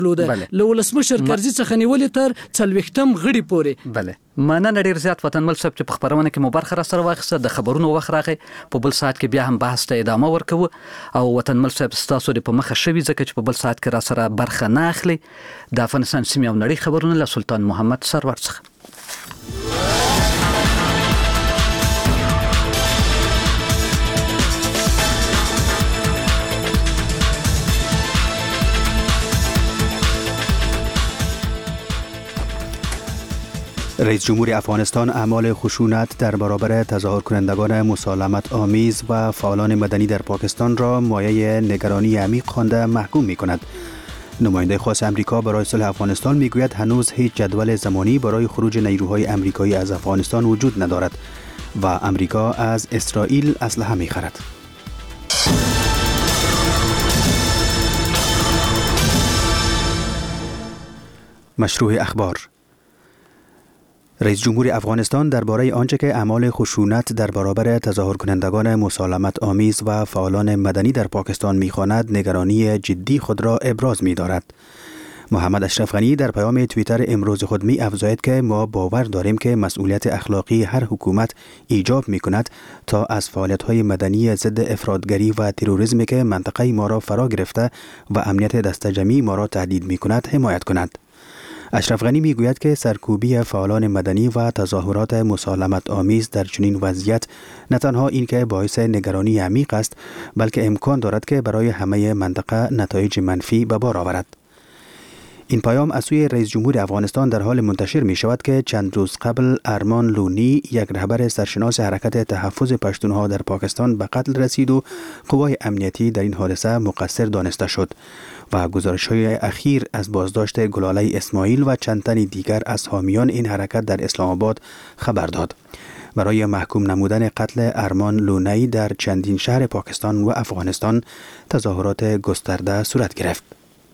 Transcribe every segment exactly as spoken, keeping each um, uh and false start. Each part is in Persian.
بله. له ولسمشر کرزي څخه نیولې تر څلوېښتم غړي پورې. بله مننه ډیر زیات وطنمل صاحب چې په خبرونه کې مو برخه را سره واخیسته. د خبرونو وخت راغی، په بل ساعت کې بیا هم بحث ته ادامه ورکوو. او وطنمل صاحب ستاسو د په مخه شوي ځکه چې په بل ساعت کې را سره برخه نه اخلي. د افغانستان سیمې او نړۍ خبرونه له سلطان محمد سرور څخه. رئیس جمهور افغانستان اعمال خشونت در برابر تظاهر کنندگان مسالمت آمیز و فعالان مدنی در پاکستان را مایه نگرانی عمیق خوانده محکوم می کند. نماینده خاص امریکا برای صلح افغانستان می گوید هنوز هیچ جدول زمانی برای خروج نیروهای امریکایی از افغانستان وجود ندارد و امریکا از اسرائیل اسلحه می خرد. مشروع اخبار. رئیس جمهور افغانستان درباره آنچه که اعمال خشونت در برابر تظاهر کنندگان مسالمت آمیز و فعالان مدنی در پاکستان می‌خواند نگرانی جدی خود را ابراز می‌دارد. محمد اشرف غنی در پیام توییتر امروز خود می افزاید که ما باور داریم که مسئولیت اخلاقی هر حکومت ایجاب می‌کند تا از فعالیت‌های مدنی ضد افراطگری و تروریسم که منطقه ما را فرا گرفته و امنیت دستجمعی ما را تهدید می‌کند حمایت کند. اشرف غنی میگوید که سرکوبی فعالان مدنی و تظاهرات مسالمت آمیز در چنین وضعیت نه تنها این که باعث نگرانی عمیق است، بلکه امکان دارد که برای همه منطقه نتایج منفی به بار آورد. این پیام از سوی رئیس جمهور افغانستان در حال منتشر می شود که چند روز قبل ارمان لونی، یک رهبر سرشناس حرکت تحفظ پشتونها در پاکستان، به قتل رسید و قوای امنیتی در این حادثه مقصر دانسته شد و گزارش‌های اخیر از بازداشت گلاله اسماعیل و چند تن دیگر از حامیان این حرکت در اسلام آباد خبر داد. برای محکوم نمودن قتل ارمان لونی در چندین شهر پاکستان و افغانستان تظاهرات گسترده صورت گرفت.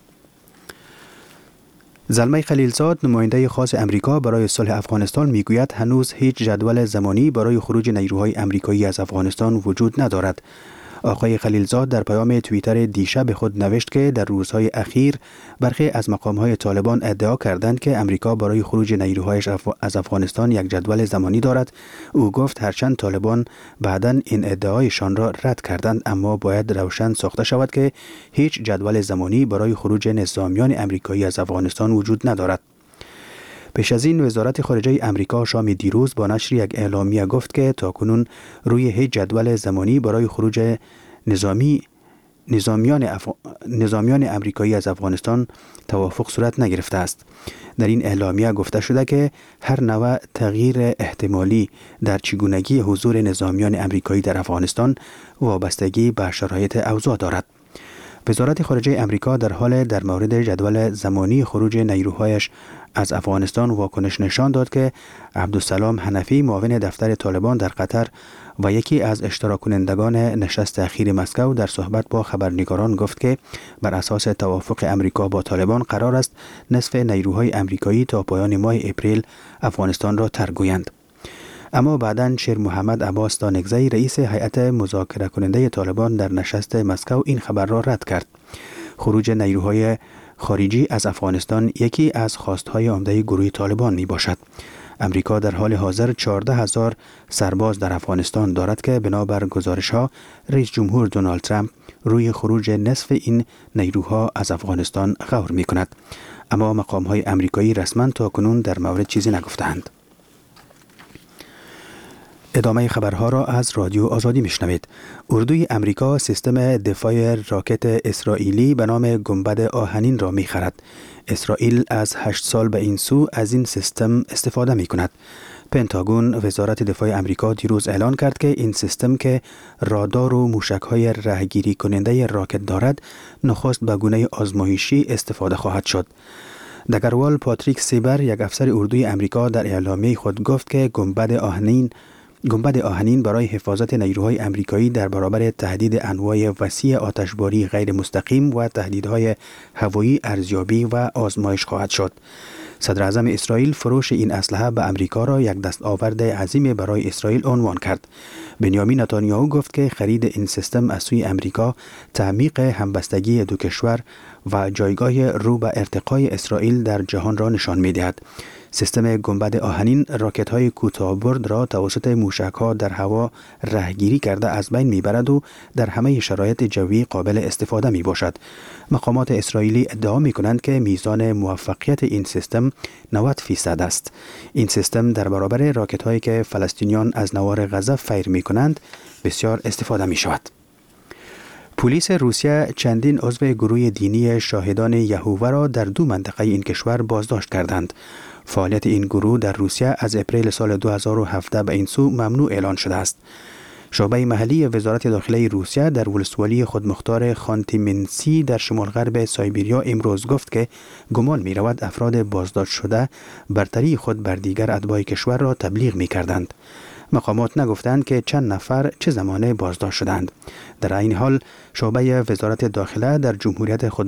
زلمه خلیلزاد، نماینده خاص امریکا برای صلح افغانستان، میگوید هنوز هیچ جدول زمانی برای خروج نیروهای امریکایی از افغانستان وجود ندارد. آقای خلیلزاد در پیام توییتر دیشب خود نوشت که در روزهای اخیر برخی از مقامهای طالبان ادعا کردند که امریکا برای خروج نیروهایش از افغانستان یک جدول زمانی دارد. او گفت هرچند طالبان بعداً این ادعایشان را رد کردند، اما باید روشن ساخته شود که هیچ جدول زمانی برای خروج نظامیان امریکایی از افغانستان وجود ندارد. پیش از این وزارت خارجه امریکا شام دیروز با نشر یک اعلامیه گفت که تاکنون روی هیچ جدول زمانی برای خروج نظامی نظامیان, اف... نظامیان امریکایی از افغانستان توافق صورت نگرفته است. در این اعلامیه گفته شده که هر نوع تغییر احتمالی در چگونگی حضور نظامیان امریکایی در افغانستان وابستگی به شرایط اوضاع دارد. وزارت خارجه امریکا در حال در مورد جدول زمانی خروج نیروهایش از افغانستان واکنش نشان داد که عبدالسلام حنفی، معاون دفتر طالبان در قطر و یکی از اشتراک کنندگان نشست اخیر مسکو، در صحبت با خبرنگاران گفت که بر اساس توافق امریکا با طالبان قرار است نصف نیروهای امریکایی تا پایان ماه اپریل افغانستان را ترک گویند. اما بعداً شیر محمد عباس دانگزی، رئیس هیئت مذاکره کننده طالبان در نشست مسکو، این خبر را رد کرد. خروج نیروهای خارجی از افغانستان یکی از خواستهای عمده گروه طالبان می باشد. امریکا در حال حاضر چهارده هزار سرباز در افغانستان دارد که بنابر گزارش‌ها رئیس جمهور دونالد ترامپ روی خروج نصف این نیروها از افغانستان غور می کند. اما مقام‌های امریکایی رسما تاکنون در مورد چیزی نگفتند. ادامه خبرها را از رادیو آزادی میشنوید. اردوی امریکا سیستم دفاع راکت اسرائیلی به نام گنبد آهنین را میخرد. اسرائیل از هشت سال به این سو از این سیستم استفاده می کند. پنتاگون، وزارت دفاع امریکا، دیروز اعلان کرد که این سیستم که رادار و موشک‌های رهگیری کننده راکت دارد، نخست به گونه آزمایشی استفاده خواهد شد. دگروال پاتریک سیبر، یک افسر اردوی امریکا، در اعلامیه خود گفت که گنبد آهنین گنبد آهنین برای حفاظت نیروهای امریکایی در برابر تهدید انواع وسیع آتشباری غیر مستقیم و تهدیدهای هوایی، ارزیابی و آزمایش خواهد شد. صدر اعظم اسرائیل فروش این اسلحه به امریکا را یک دستاورد عظیم برای اسرائیل عنوان کرد. بنیامین نتانیاهو گفت که خرید این سیستم از سوی امریکا تعمیق همبستگی دو کشور و جایگاه رو به ارتقای اسرائیل در جهان را نشان می‌دهد. سیستم گنبد آهنین راکت‌های کوتاه‌برد را توسط موشک‌ها در هوا رهگیری کرده از بین می‌برد و در همه شرایط جوی قابل استفاده می‌باشد. مقامات اسرائیلی ادعا می‌کنند که میزان موفقیت این سیستم نود فیصد است. این سیستم در برابر راکت‌هایی که فلسطینیان از نوار غزه فیر می‌کنند بسیار استفاده می‌شود. پلیس روسیه چندین عضو گروه دینی شاهدان یهوه را در دو منطقه این کشور بازداشت کردند. فعالیت این گروه در روسیه از اپریل سال دو هزار و هفده به این سو ممنوع اعلان شده است. شعبه محلی وزارت داخله روسیه در ولسوالی خودمختار خانتی-منسی در شمال غرب سایبریا امروز گفت که گمان می رود افراد بازداشت شده برتری خود بر دیگر اتباع کشور را تبلیغ می کردند. مقامات نگفتند که چند نفر چه زمانه بازداشت شدند. در این حال شعبه وزارت داخله در جمهوریت خود